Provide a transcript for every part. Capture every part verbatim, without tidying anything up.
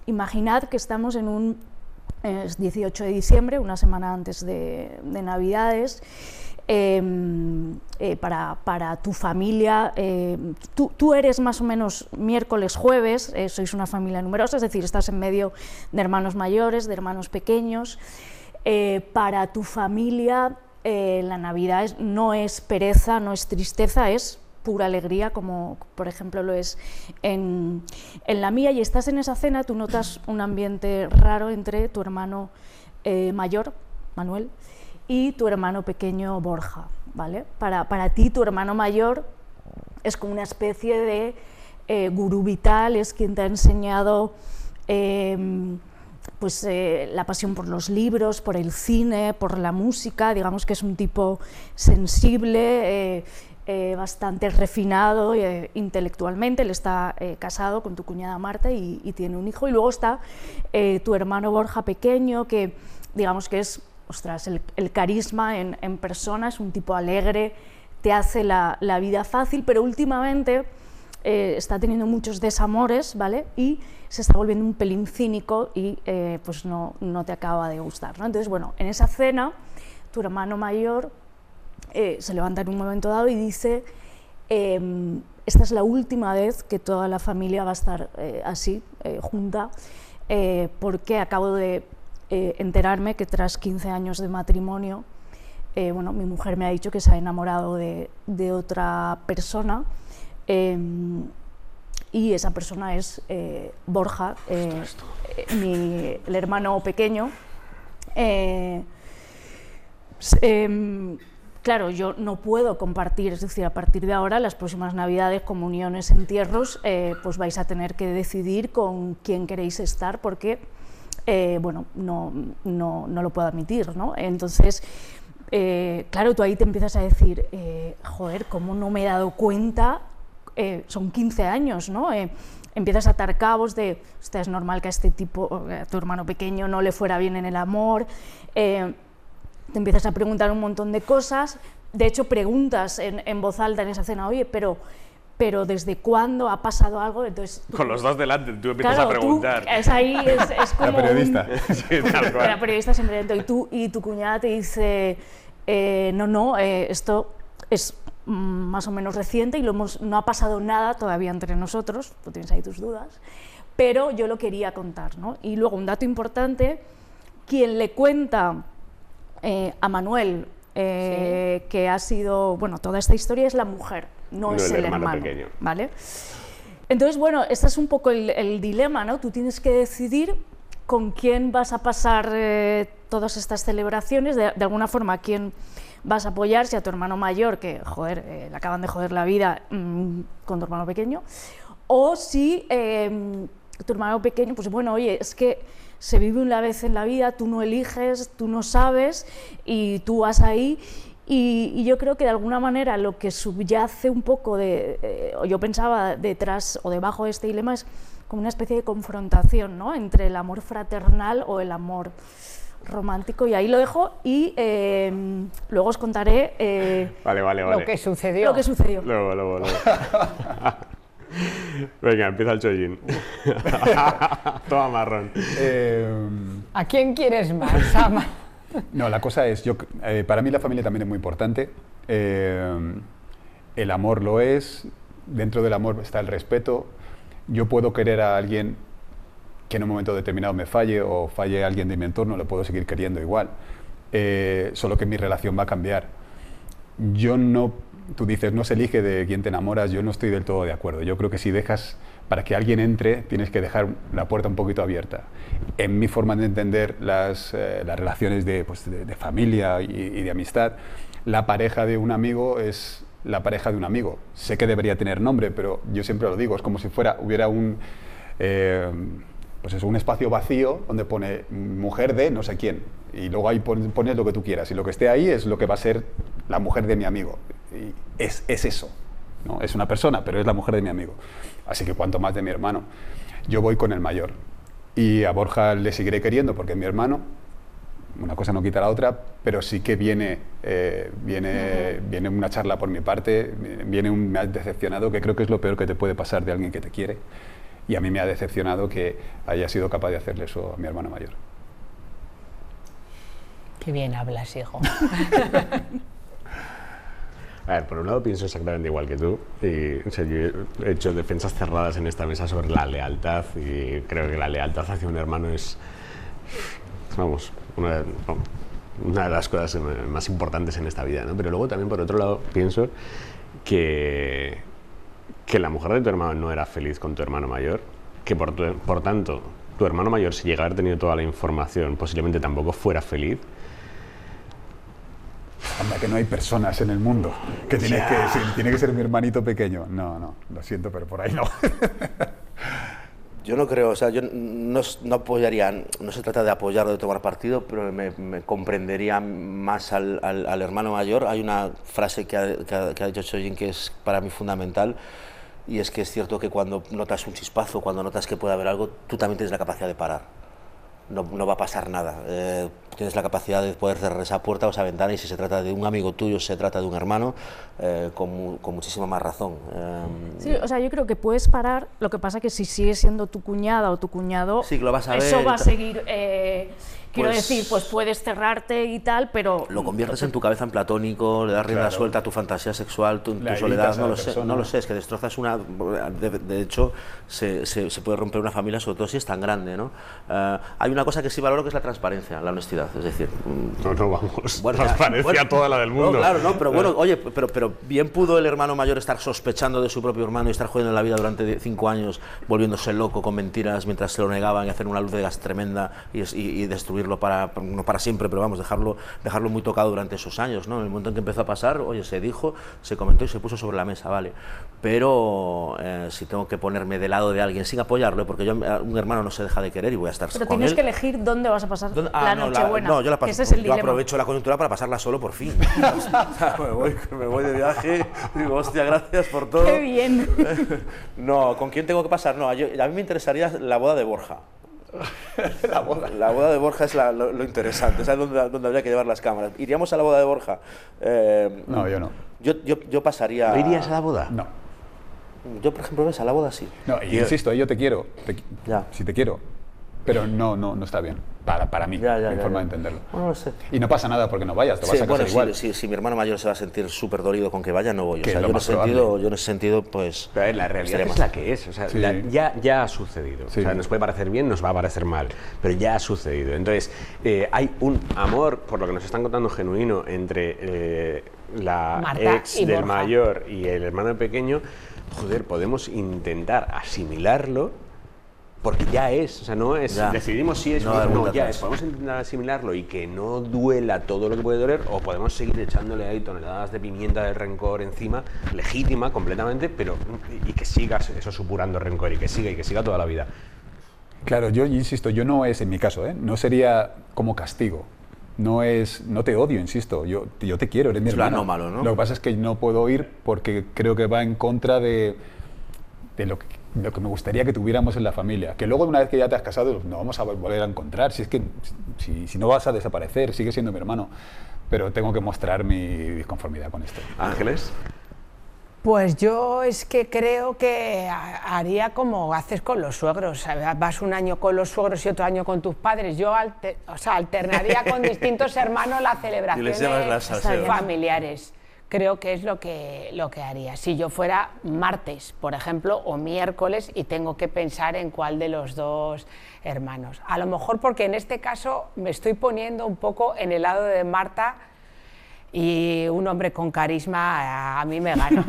imaginad que estamos en un eh, dieciocho de diciembre, una semana antes de, de Navidades. Eh, eh, para, para tu familia, eh, tú, tú eres más o menos miércoles, jueves, eh, sois una familia numerosa, es decir, estás en medio de hermanos mayores, de hermanos pequeños. Eh, para tu familia eh, la Navidad es, no es pereza, no es tristeza, es pura alegría, como por ejemplo lo es en, en la mía, y estás en esa cena, tú notas un ambiente raro entre tu hermano eh, mayor, Manuel, y tu hermano pequeño Borja, ¿vale? Para, para ti, tu hermano mayor es como una especie de eh, gurú vital, es quien te ha enseñado eh, pues, eh, la pasión por los libros, por el cine, por la música, digamos que es un tipo sensible, eh, eh, bastante refinado eh, intelectualmente. Él está eh, casado con tu cuñada Marta y, y tiene un hijo, y luego está eh, tu hermano Borja pequeño, que digamos que es ostras, el, el carisma en, en persona, es un tipo alegre, te hace la, la vida fácil, pero últimamente eh, está teniendo muchos desamores, ¿vale? Y se está volviendo un pelín cínico y eh, pues no, no te acaba de gustar, ¿no? Entonces, bueno, en esa cena, tu hermano mayor eh, se levanta en un momento dado y dice, eh, esta es la última vez que toda la familia va a estar eh, así, eh, junta, eh, porque acabo de Eh, enterarme que tras quince años de matrimonio, eh, bueno, mi mujer me ha dicho que se ha enamorado de, de otra persona, eh, y esa persona es eh, Borja, eh, eh, mi, el hermano pequeño. Eh, eh, claro, yo no puedo compartir, es decir, a partir de ahora, las próximas Navidades, comuniones, entierros, eh, pues vais a tener que decidir con quién queréis estar, porque Eh, bueno, no, no, no lo puedo admitir, ¿no? Entonces, eh, claro, tú ahí te empiezas a decir, eh, joder, ¿cómo no me he dado cuenta? Eh, son quince años, ¿no? Eh, empiezas a atar cabos de, hostia, es normal que a este tipo, a tu hermano pequeño, no le fuera bien en el amor, eh, te empiezas a preguntar un montón de cosas, de hecho preguntas en, en voz alta en esa cena, oye, pero... pero ¿desde cuándo ha pasado algo? Entonces, con los dos delante, tú empiezas claro, a preguntar. Tú, es ahí, es, es como la periodista. Un, sí, tal cual. La periodista siempre dentro, y, tú, y tu cuñada te dice, eh, no, no, eh, esto es mm, más o menos reciente y lo hemos, no ha pasado nada todavía entre nosotros, tú tienes ahí tus dudas, pero yo lo quería contar, ¿no? Y luego un dato importante, quien le cuenta eh, a Manuel eh, sí. que ha sido, bueno, toda esta historia es la mujer, no, no es el, el hermano, hermano pequeño, ¿vale? Entonces, bueno, este es un poco el, el dilema, ¿no? Tú tienes que decidir con quién vas a pasar eh, todas estas celebraciones, de, de alguna forma a quién vas a apoyar, si a tu hermano mayor, que, joder, eh, le acaban de joder la vida mmm, con tu hermano pequeño, o si eh, tu hermano pequeño, pues bueno, oye, es que se vive una vez en la vida, tú no eliges, tú no sabes, y tú vas ahí. Y, y yo creo que de alguna manera lo que subyace un poco, de, eh, o yo pensaba detrás o debajo de este dilema, es como una especie de confrontación, ¿no? Entre el amor fraternal o el amor romántico, y ahí lo dejo y eh, luego os contaré eh, vale, vale, vale. lo que sucedió. Lo que sucedió. Luego, luego, luego. Venga, empieza el chollín. Toma marrón. Eh, ¿A quién quieres más, Ama? No, la cosa es, yo, eh, para mí la familia también es muy importante, eh, el amor lo es, dentro del amor está el respeto, yo puedo querer a alguien que en un momento determinado me falle o falle a alguien de mi entorno, lo puedo seguir queriendo igual, eh, solo que mi relación va a cambiar. Yo no, tú dices, no se elige de quién te enamoras, yo no estoy del todo de acuerdo, yo creo que si dejas, para que alguien entre, tienes que dejar la puerta un poquito abierta. En mi forma de entender las, eh, las relaciones de, pues, de, de familia y, y de amistad, la pareja de un amigo es la pareja de un amigo. Sé que debería tener nombre, pero yo siempre lo digo, es como si fuera, hubiera un, eh, pues eso, un espacio vacío donde pone mujer de no sé quién, y luego ahí pones, pones lo que tú quieras, y lo que esté ahí es lo que va a ser la mujer de mi amigo. Y es, es eso, ¿no? Es una persona, pero es la mujer de mi amigo. Así que cuanto más de mi hermano. Yo voy con el mayor. Y a Borja le seguiré queriendo porque es mi hermano. Una cosa no quita la otra, pero sí que viene, eh, viene, uh-huh. viene una charla por mi parte, viene un me has decepcionado, que creo que es lo peor que te puede pasar de alguien que te quiere. Y a mí me ha decepcionado que haya sido capaz de hacerle eso a mi hermano mayor. Qué bien hablas, hijo. A ver, por un lado pienso exactamente igual que tú. Y, o sea, yo he hecho defensas cerradas en esta mesa sobre la lealtad y creo que la lealtad hacia un hermano es, vamos, una, una de las cosas más importantes en esta vida, ¿no? Pero luego también, por otro lado, pienso que, que la mujer de tu hermano no era feliz con tu hermano mayor, que por, tu, por tanto, tu hermano mayor, si llega a haber tenido toda la información, posiblemente tampoco fuera feliz. Anda, que no hay personas en el mundo, que tiene, yeah. que, sí, tiene que ser mi hermanito pequeño. No, no, lo siento, pero por ahí no. Yo no creo, o sea, yo no, no apoyaría, no se trata de apoyar o de tomar partido, pero me, me comprendería más al, al, al hermano mayor. Hay una frase que ha, que ha, que ha dicho Chojin que es para mí fundamental, y es que es cierto que cuando notas un chispazo, cuando notas que puede haber algo, tú también tienes la capacidad de parar. No, no va a pasar nada. Eh, tienes la capacidad de poder cerrar esa puerta o esa ventana, y si se trata de un amigo tuyo, se trata de un hermano, eh, con, con muchísima más razón. Eh, sí, o sea, yo creo que puedes parar, lo que pasa que si sigues siendo tu cuñada o tu cuñado, sí, lo vas a eso ver, va a seguir... Eh, Quiero pues, decir, pues puedes cerrarte y tal, pero... Lo conviertes en tu cabeza en platónico, le das rienda claro. suelta a tu fantasía sexual, tu, tu soledad, no lo sé, no lo sé, es que destrozas una... De, de hecho, se, se, se puede romper una familia, sobre todo si es tan grande, ¿no? Uh, hay una cosa que sí valoro, que es la transparencia, la honestidad, es decir... No, no, vamos, bueno, transparencia bueno, toda la del mundo. No, claro, no, pero bueno, oye, pero, pero bien pudo el hermano mayor estar sospechando de su propio hermano y estar jodiendo la vida durante cinco años, volviéndose loco con mentiras mientras se lo negaban, y hacer una luz de gas tremenda y, y, y destruirlo para... no para siempre, pero vamos, dejarlo, dejarlo muy tocado durante esos años, ¿no? En el momento en que empezó a pasar, oye, se dijo, se comentó y se puso sobre la mesa, vale. Pero eh, si tengo que ponerme del lado de alguien sin apoyarlo, porque yo, un hermano no se deja de querer y voy a estar pero con él. Pero tienes que elegir dónde vas a pasar ¿Dónde? la ah, no, Nochebuena. La, no, yo la paso. Ese es el yo dilema. Aprovecho la coyuntura para pasarla solo por fin. O sea, me, voy, me voy de viaje, digo, hostia, gracias por todo. Qué bien. No, ¿con quién tengo que pasar? No, yo, a mí me interesaría la boda de Borja. La boda. La boda de Borja es la, lo, lo interesante, es donde, donde habría que llevar las cámaras. ¿Iríamos a la boda de Borja? Eh, no, yo no. Yo, yo, yo pasaría... ¿No irías a la boda? No. Yo, por ejemplo, ves a la boda sí. No, y yo, insisto, yo te quiero, te, ya. si te quiero, pero no, no, no está bien, para, para mí, ya, ya, mi ya, forma ya. de entenderlo. No lo sé. Y no pasa nada porque no vayas, te sí, vas a casar bueno, igual. Si, si, si mi hermano mayor se va a sentir súper dolido con que vaya, no voy. O que sea, yo, en ese sentido, yo en ese sentido, pues... Pero a ver, la realidad es la que es, o sea, sí. la, ya, ya ha sucedido. Sí. O sea, nos puede parecer bien, nos va a parecer mal, pero ya ha sucedido. Entonces, eh, hay un amor, por lo que nos están contando, genuino entre eh, la Marta ex y del Borja. mayor y el hermano pequeño. Joder, podemos intentar asimilarlo, porque ya es, o sea, no es, ya. decidimos si es no, o no, no ya atrás. es, podemos intentar asimilarlo y que no duela todo lo que puede doler, o podemos seguir echándole ahí toneladas de pimienta de rencor encima, legítima completamente, pero y que siga eso supurando rencor y que siga y que siga toda la vida. Claro, yo insisto, yo no es en mi caso, ¿eh? No sería como castigo. No es, no te odio, insisto, yo, yo te quiero, eres mi es hermano. Malo, ¿no? Lo que pasa es que no puedo ir porque creo que va en contra de, de lo, que, lo que me gustaría que tuviéramos en la familia. Que luego, una vez que ya te has casado, no vamos a volver a encontrar. Si es que si, si no vas a desaparecer, sigue siendo mi hermano. Pero tengo que mostrar mi disconformidad con esto. Ángeles. Pues yo es que creo que haría como haces con los suegros, vas un año con los suegros y otro año con tus padres. Yo alter, o sea, alternaría con distintos hermanos las celebraciones familiares. Creo que es lo que, lo que haría. Si yo fuera martes, por ejemplo, o miércoles, y tengo que pensar en cuál de los dos hermanos. A lo mejor porque en este caso me estoy poniendo un poco en el lado de Marta, y un hombre con carisma a mí me gana.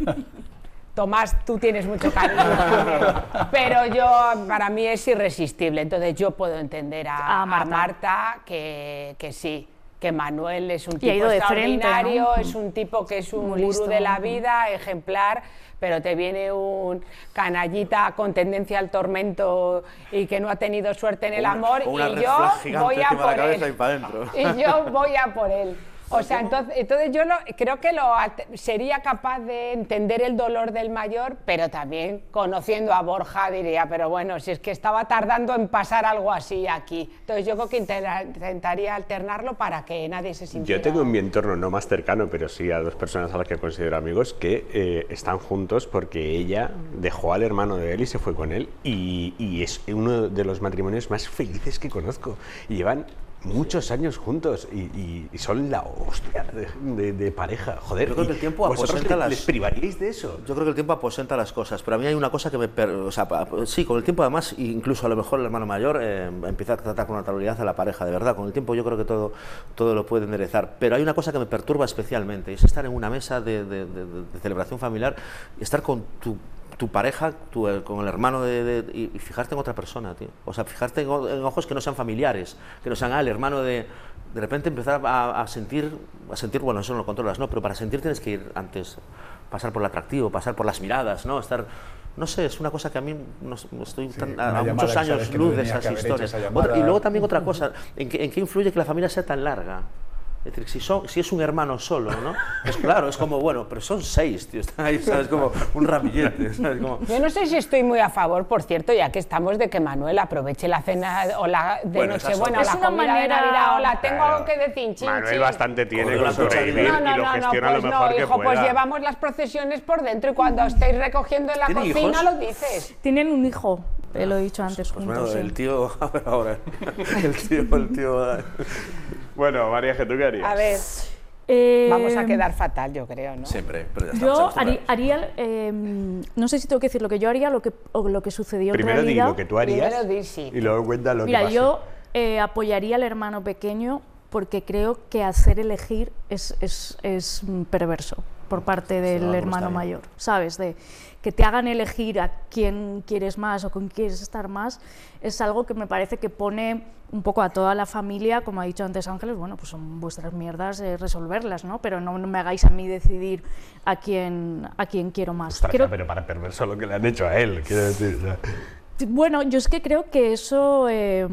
Tomás, tú tienes mucho carisma, pero yo, para mí es irresistible. Entonces yo puedo entender a, a Marta, a Marta que, que sí, que Manuel es un y tipo ha ido de extraordinario, frente, ¿no? Es un tipo que es un Muy gurú listo. de la vida, ejemplar, pero te viene un canallita con tendencia al tormento y que no ha tenido suerte en el una, amor, una y yo voy a por él. Y, y yo voy a por él. O sea, entonces, entonces yo lo, creo que lo, sería capaz de entender el dolor del mayor, pero también conociendo a Borja diría, pero bueno, si es que estaba tardando en pasar algo así aquí. Entonces yo creo que intentaría alternarlo para que nadie se sintiera... Yo tengo en mi entorno, no más cercano, pero sí a dos personas a las que considero amigos, que eh, están juntos porque ella dejó al hermano de él y se fue con él, y, y es uno de los matrimonios más felices que conozco. Y llevan muchos años juntos y, y, y son la hostia de, de, de pareja. Joder, yo creo que el tiempo aposenta las... ¿Les privaríais de eso? Yo creo que el tiempo aposenta las cosas, pero a mí hay una cosa que me... Per... O sea, sí, con el tiempo además, incluso a lo mejor el hermano mayor eh, empieza a tratar con naturalidad a la pareja, de verdad. Con el tiempo yo creo que todo, todo lo puede enderezar, pero hay una cosa que me perturba especialmente, y es estar en una mesa de, de, de, de celebración familiar y estar con tu... tu pareja, tu, con el hermano de, de, y, y fijarte en otra persona, tío. O sea, fijarte en, en ojos que no sean familiares, que no sean, ah, el hermano de... De repente empezar a, a sentir, a sentir, bueno, eso no lo controlas, ¿no? Pero para sentir tienes que ir antes, pasar por el atractivo, pasar por las miradas, ¿no? Estar... No sé, es una cosa que a mí no, estoy sí, tan, a, a muchos años luz de esas historias. Otra, y luego también otra cosa, ¿en qué, ¿en qué influye que la familia sea tan larga? Es decir, si, son, si es un hermano solo, ¿no? Pues claro, es como, bueno, pero son seis, tío, están ahí, ¿sabes? Como un ramillete, ¿sabes? Como... Yo no sé si estoy muy a favor, por cierto, ya que estamos, de que Manuel aproveche la cena o la de bueno, Nochebuena o la comida manera... de Navidad, o la tengo claro. algo que decir, chin, Manuel chin. bastante tiene con sobrevivir no, no, y lo no, gestiona no, lo pues mejor no, que hijo, pueda. Pues llevamos las procesiones por dentro y cuando estéis recogiendo en la cocina hijos? lo dices. Tienen un hijo, te lo he dicho antes. Pues juntos, bueno, sí. el tío, a ver ahora, el tío, el tío... Bueno, María, ¿qué tú qué harías? A ver... Eh, Vamos a quedar fatal, yo creo, ¿no? Siempre, pero ya yo estamos haría, haría eh, no sé si tengo que decir lo que yo haría lo que, o lo que sucedió Primero en realidad. di lo que tú harías Primero di, sí. y luego cuenta lo Mira, que pasa. yo eh, apoyaría al hermano pequeño porque creo que hacer elegir es, es, es perverso por parte del no, hermano mayor, ¿sabes? De que te hagan elegir a quién quieres más o con quién quieres estar más, es algo que me parece que pone un poco a toda la familia, como ha dicho antes Ángeles, bueno, pues son vuestras mierdas eh, resolverlas, ¿no? Pero no, no me hagáis a mí decidir a quién, a quién quiero más. Ostras, creo... pero para perverso lo que le han hecho a él, quiero decir. O sea. Bueno, yo es que creo que eso... Eh,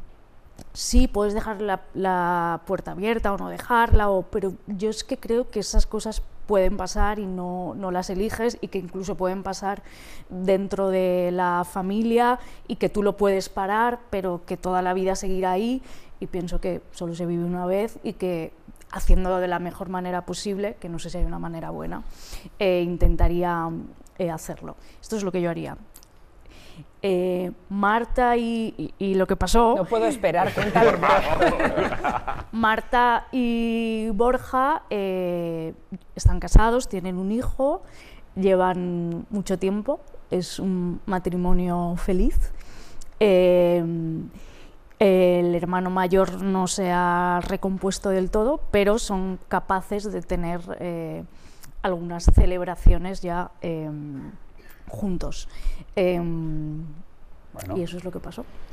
sí, puedes dejar la, la puerta abierta o no dejarla, o, pero yo es que creo que esas cosas pueden pasar y no, no las eliges, y que incluso pueden pasar dentro de la familia y que tú lo puedes parar, pero que toda la vida seguirá ahí, y pienso que solo se vive una vez y que haciéndolo de la mejor manera posible, que no sé si hay una manera buena, eh, intentaría eh, hacerlo. Esto es lo que yo haría. Eh, Marta y, y, y lo que pasó... No puedo esperar, cuéntalo. Marta y Borja eh, están casados, tienen un hijo, llevan mucho tiempo, es un matrimonio feliz. Eh, el hermano mayor no se ha recompuesto del todo, pero son capaces de tener eh, algunas celebraciones ya eh, juntos. Eh, Bueno. Y eso es lo que pasó.